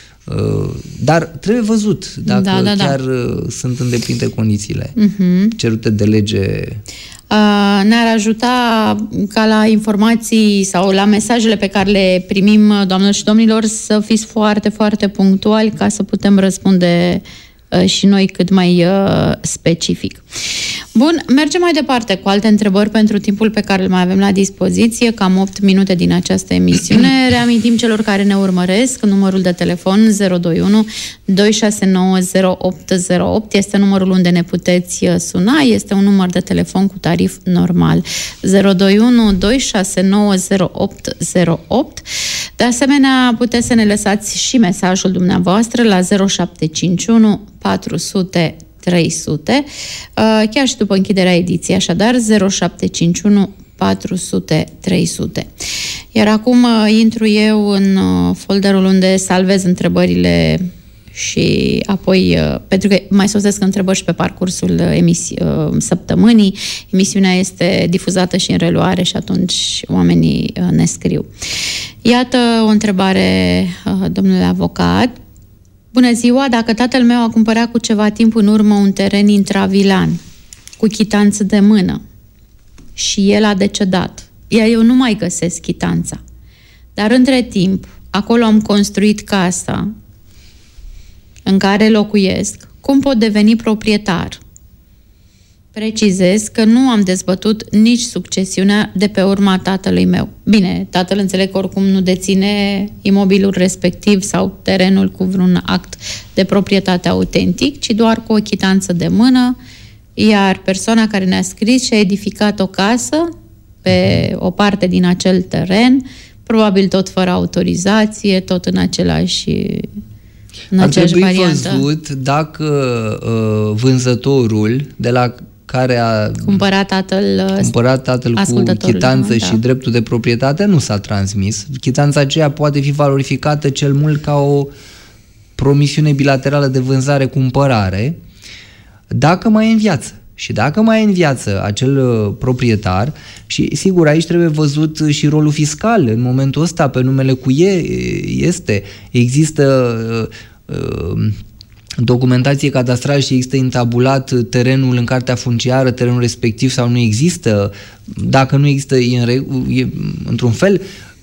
Dar trebuie văzut dacă da, da, chiar da. sunt îndeplinite condițiile uh-huh. cerute de lege. Uh, ne-ar ajuta ca la informații sau la mesajele pe care le primim, doamnelor și domnilor, să fiți foarte, foarte punctuali ca să putem răspunde uh, și noi cât mai uh, specific. Bun, mergem mai departe cu alte întrebări pentru timpul pe care îl mai avem la dispoziție, cam opt minute din această emisiune. Reamintim celor care ne urmăresc numărul de telefon zero doi unu doi șase nouă zero opt zero opt este numărul unde ne puteți suna, este un număr de telefon cu tarif normal. zero doi unu doi șase nouă zero opt zero opt. De asemenea, puteți să ne lăsați și mesajul dumneavoastră la zero șapte cinci unu patru sute trei sute, chiar și după închiderea ediției, așadar zero șapte cinci unu patru sute trei sute. Iar acum intru eu în folderul unde salvez întrebările și apoi, pentru că mai sosesc întrebări și pe parcursul emisi- săptămânii, emisiunea este difuzată și în reluare și atunci oamenii ne scriu. Iată o întrebare, domnule avocat. Bună ziua, dacă tatăl meu a cumpărat cu ceva timp în urmă un teren intravilan, cu chitanță de mână, și el a decedat, iar eu nu mai găsesc chitanța, dar între timp, acolo am construit casa în care locuiesc, cum pot deveni proprietar? Precizez că nu am dezbătut nici succesiunea de pe urma tatălui meu. Bine, tatăl înțeleg că oricum nu deține imobilul respectiv sau terenul cu vreun act de proprietate autentic, ci doar cu o chitanță de mână, iar persoana care ne-a scris și-a edificat o casă pe o parte din acel teren, probabil tot fără autorizație, tot în același... În Ar trebui variantă. Văzut dacă uh, vânzătorul de la care a cumpărat tatăl, cumpărat tatăl cu chitanță da. și dreptul de proprietate nu s-a transmis. Chitanța aceea poate fi valorificată cel mult ca o promisiune bilaterală de vânzare-cumpărare dacă mai e în viață. Și dacă mai e în viață acel proprietar, și sigur aici trebuie văzut și rolul fiscal în momentul ăsta, pe numele cui este, există uh, documentație cadastrală și există intabulat terenul în cartea funciară, terenul respectiv sau nu există, dacă nu există e în regu- e, într-un fel,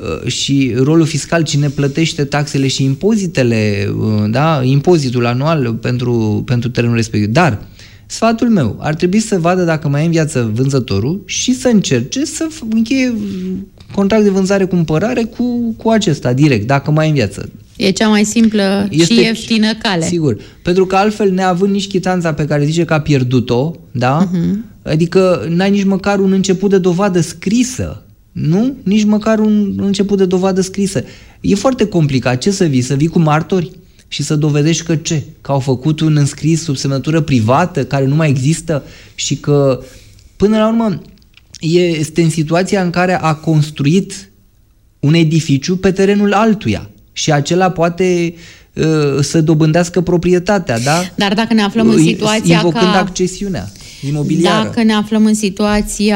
și rolul fiscal, cine plătește taxele și impozitele, da? Impozitul anual pentru, pentru terenul respectiv. Dar sfatul meu ar trebui să vadă dacă mai e în viață vânzătorul și să încerce să încheie contract de vânzare-cumpărare cu, cu acesta, direct, dacă mai e în viață. E cea mai simplă este, și ieftină cale. Sigur. Pentru că altfel, neavând nici chitanța pe care zice că a pierdut-o, da? Uh-huh. Adică n-ai nici măcar un început de dovadă scrisă. Nu? Nici măcar un început de dovadă scrisă. E foarte complicat. Ce să vii? Să vii cu martori? Și să dovedești că ce? Că au făcut un înscris sub semnătură privată care nu mai există și că, până la urmă, este în situația în care a construit un edificiu pe terenul altuia și acela poate uh, să dobândească proprietatea, da? Dar dacă ne aflăm în situația invocând ca... accesiunea imobiliară. Dacă ne aflăm în situația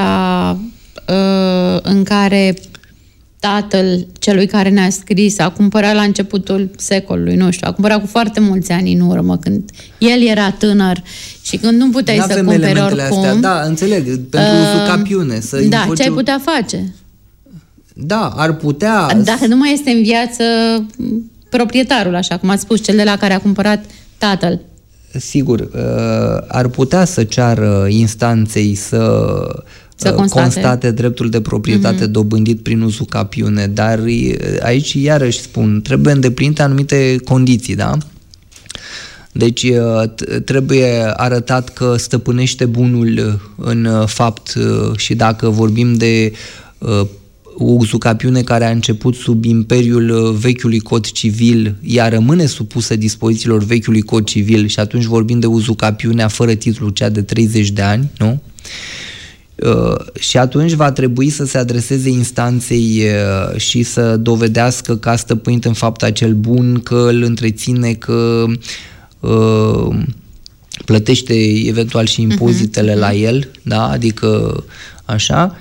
uh, în care tatăl celui care ne-a scris a cumpărat la începutul secolului, nu știu, a cumpărat cu foarte mulți ani în urmă, când el era tânăr și când nu puteai să cumperi oricum. Astea. Da, înțeleg, pentru uh, usucapiune. Să da, ce ai putea face? Da, ar putea... Dacă nu mai este în viață proprietarul, așa cum ați spus, cel de la care a cumpărat tatăl. Sigur, uh, ar putea să ceară instanței să... Să constate. constate dreptul de proprietate mm-hmm. dobândit prin usucapiune, dar aici iarăși spun, trebuie îndeplinite anumite condiții, da? Deci trebuie arătat că stăpânește bunul în fapt și dacă vorbim de usucapiune care a început sub imperiul vechiului cod civil, ea rămâne supusă dispozițiilor vechiului cod civil și atunci vorbim de usucapiunea fără titlu, cea de treizeci de ani, nu? și atunci va trebui să se adreseze instanței și să dovedească că a stăpânit în fapt acel bun, că îl întreține, că plătește eventual și impozitele uh-huh, uh-huh. la el, da? Adică așa,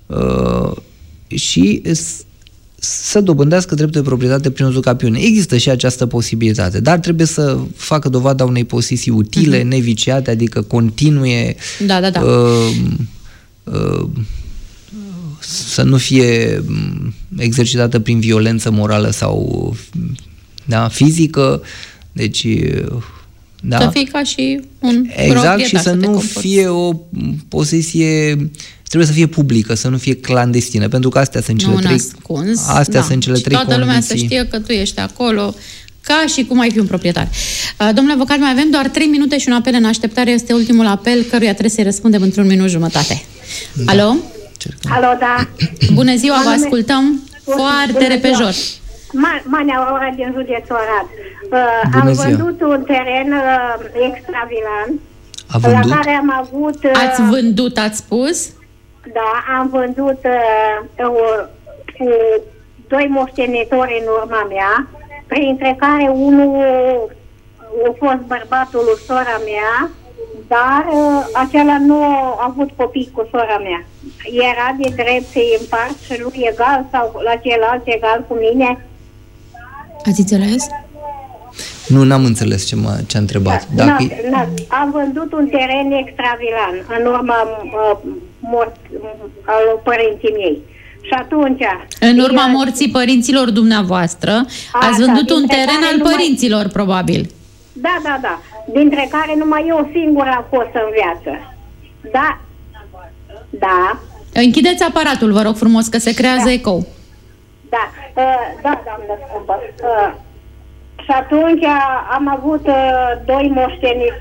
și să dobândească dreptul de proprietate prin uzucapiune. Există și această posibilitate, dar trebuie să facă dovada unei posesii utile, uh-huh. neviciate, adică continue, da, da, da. Uh, uh, să nu fie exercitată prin violență morală sau da, fizică, deci da. Să fie ca și un exact, și să nu fie o posesie, trebuie să fie publică, să nu fie clandestină, pentru că astea sunt cele nu trei ascuns, astea da. sunt cele și trei toată condiții. Lumea să știe că tu ești acolo, ca și cum ai fi un proprietar. Domnule avocat, mai avem doar trei minute și un apel în așteptare, este ultimul apel căruia trebuie să-i răspundem într-un minut jumătate. Da. Alo? Cercăm. Alo, da. Bună ziua, vă ascultăm foarte repejor. Mania Ora din județul Arad. Uh, am vândut un teren uh, extravilan, la care am avut... Uh, ați vândut, ați spus? Da, am vândut uh, uh, cu doi moștenitori în urma mea, printre care unul a fost bărbatul lui sora mea, dar uh, acela nu a avut copii cu sora mea. Era de drept să-i împart și lui egal sau la celălalt egal cu mine. Ați înțeles? Nu, n-am înțeles ce, m-a, ce a întrebat. Da, Dacă... na, na, am vândut un teren extravilan în urma uh, mort, al părinții mei. Și atunci... În urma ea... morții părinților dumneavoastră, a, ați vândut da, un teren al numai... părinților, probabil. Da, da, da. Dintre care numai eu singură am fost în viață. Da. Da. Închideți aparatul, vă rog frumos, că se creează da. ecou. Da, uh, da, doamnă scumpă. Uh, și atunci am avut uh, doi moștenitori.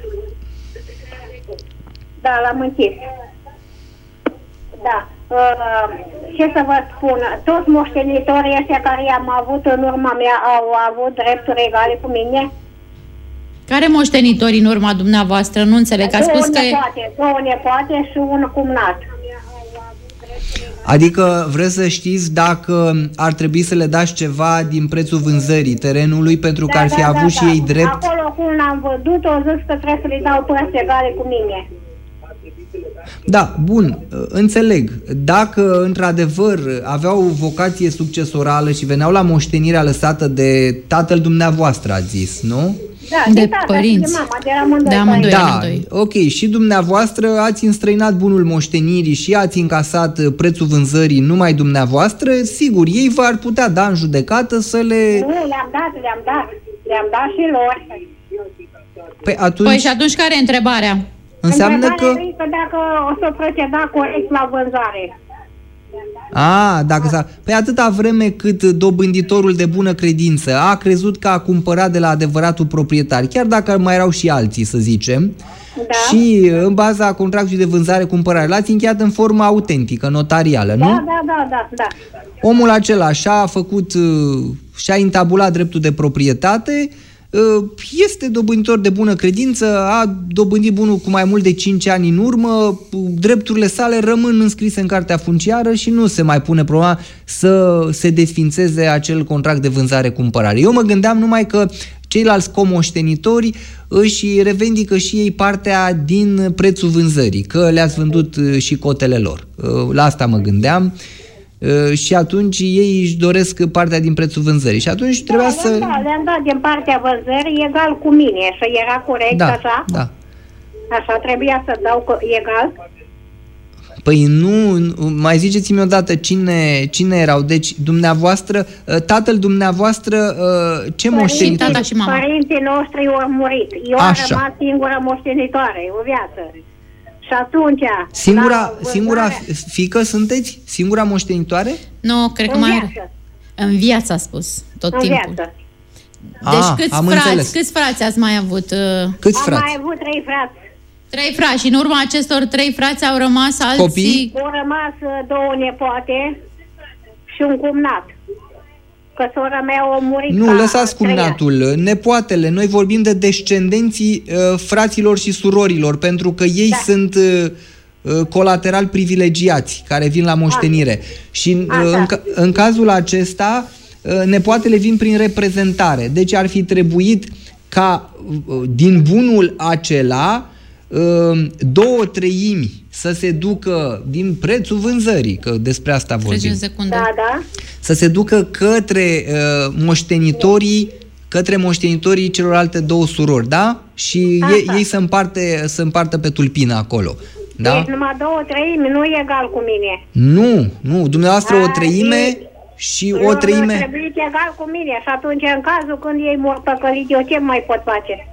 Da, l-am închis. Da. Uh, ce să vă spun? Toți moștenitorii ăștia care i-am avut în urma mea au avut drepturi egale cu mine? Care moștenitori în urma dumneavoastră? Nu înțeleg. Ați spus că... nepoate, două nepoate și un cumnat. Adică vreți să știți dacă ar trebui să le dați ceva din prețul vânzării terenului pentru că da, ar fi da, avut da, și da. ei drept? Acolo cum l-am văzut, au zis că trebuie să le dau părți egale cu mine. Da, bun, înțeleg. Dacă într-adevăr aveau o vocație succesorală și veneau la moștenirea lăsată de tatăl dumneavoastră, ați zis, nu? Da, de, de tata, părinți. de mama, de amândoi. De amândoi, da, amândoi. ok. Și dumneavoastră ați înstrăinat bunul moștenirii și ați încasat prețul vânzării numai dumneavoastră, sigur, ei v-ar putea da în judecată să le... Nu, le-am dat, le-am dat. Le-am dat și lor. Păi atunci... Păi și atunci care e întrebarea? Înseamnă că... că dacă o să proceda corect la vânzare. A, dacă s-a... Păi atâta vreme cât dobânditorul de bună credință a crezut că a cumpărat de la adevăratul proprietar, chiar dacă mai erau și alții, să zicem, da. Și în baza contractului de vânzare-cumpărare l-ați încheiat în formă autentică, notarială, nu? Da, da, da, da, da. Omul acela și-a făcut, și-a intabulat dreptul de proprietate, este dobânditor de bună credință, a dobândit bunul cu mai mult de cinci ani în urmă, drepturile sale rămân înscrise în cartea funciară și nu se mai pune problema să se desfințeze acel contract de vânzare-cumpărare. Eu mă gândeam numai că ceilalți comoștenitori își revendică și ei partea din prețul vânzării, că le-ați vândut și cotele lor. La asta mă gândeam. Și atunci ei își doresc partea din prețul vânzării. Și atunci da, trebuia să... Da, le-am dat din partea vânzării egal cu mine. Și era corect, da, așa? Da. Așa trebuia să dau egal? Păi nu, mai ziceți-mi odată cine, cine erau. Deci dumneavoastră, tatăl dumneavoastră, ce moștenitor? Tata și mama. Părinții noștri au murit. Eu am rămas singură moștenitoare, o viață. Și atunci... Singura, singura fiică sunteți? Singura moștenitoare? Nu, cred că în mai viață. În viață a spus, tot în timpul. Viață. Deci A, câți am frați, înțeles. câți frați ați mai avut? Câți am frați? mai avut trei frați. Trei frați și în urma acestor trei frați au rămas alții... Copii? Au rămas două nepoate și un cumnat. Că sora mea a murit. Nu, lăsați cumnatul, nepoatele. Noi vorbim de descendenții uh, fraților și surorilor, pentru că ei da. sunt uh, colateral privilegiați care vin la moștenire. Și în, în, în cazul acesta nepoatele vin prin reprezentare. Deci ar fi trebuit ca din bunul acela două treimi să se ducă din prețul vânzării, că despre asta vorbim. Da, da. Să se ducă către uh, moștenitorii către moștenitorii celorlalte două surori, da? Și ei, ei să împarte, să împartă pe tulpină acolo. Da? Deci numai două treimi nu e egal cu mine. Nu, nu, dumneavoastră A, o treime e... și nu, o treime... Nu, trebuie egal cu mine și atunci în cazul când ei mor păcălit, eu ce mai pot face?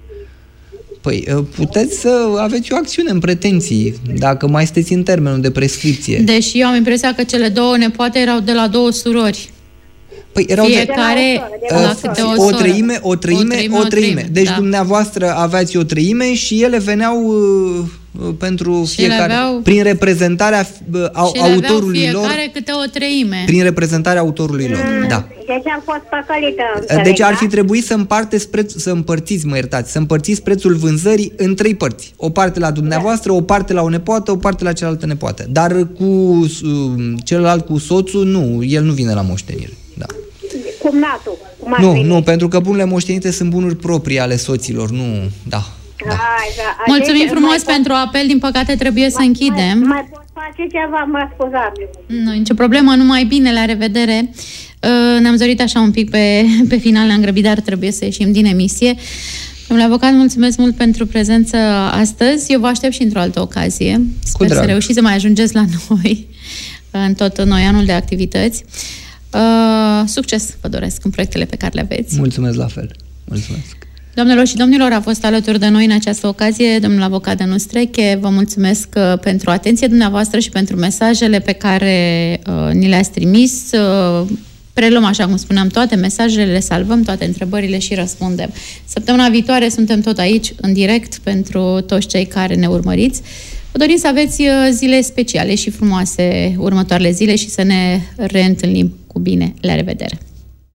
Păi, puteți să aveți o acțiune în pretenții, dacă mai sunteți în termenul de prescripție. Deși eu am impresia că cele două nepoate erau de la două surori. Păi erau fiecare de la, de la câte o, o treime, o treime, o treime. O treime. Deci da. Dumneavoastră aveați o treime și ele veneau uh, pentru și fiecare, aveau, prin reprezentarea uh, autorului fiecare lor. Fiecare câte o treime. Prin reprezentarea autorului lor, mm, da. Deci am fost păcălită. Deci ar fi trebuit să împarteți preț, să împărțiți, mă iertați, să împărțiți prețul vânzării în trei părți. O parte la dumneavoastră, o parte la o nepoată, o parte la cealaltă nepoată. Dar cu uh, celălalt, cu soțul, nu, el nu vine la moștenire. Da. Cumnatul. Nu, nu, pentru că bunurile moștenite sunt bunuri proprii ale soților, nu, da. da. Ai, da. Mulțumim deci, frumos pentru pot... apel, din păcate trebuie să închidem. Mai, mai pot face ceva, mă scuzați. Nu, nicio problemă, numai bine, la revedere. Ne-am zorit așa un pic pe, pe final, ne-am grăbit, dar trebuie să ieșim din emisie. Domnule avocat, mulțumesc mult pentru prezență astăzi. Eu vă aștept și într-o altă ocazie. Sper să reușiți să mai ajungeți la noi în tot noi anul de activități. Uh, succes vă doresc în proiectele pe care le aveți. Mulțumesc la fel. Mulțumesc. Doamnelor și domnilor, a fost alături de noi în această ocazie domnul avocat Danu Streche. Vă mulțumesc uh, pentru atenție dumneavoastră și pentru mesajele pe care uh, ni le-ați trimis. Uh, preluăm, așa cum spuneam, toate mesajele, le salvăm, toate întrebările și răspundem. Săptămâna viitoare suntem tot aici, în direct, pentru toți cei care ne urmăriți. Vă dorim să aveți zile speciale și frumoase următoarele zile și să ne reîntâlnim cu bine. La revedere!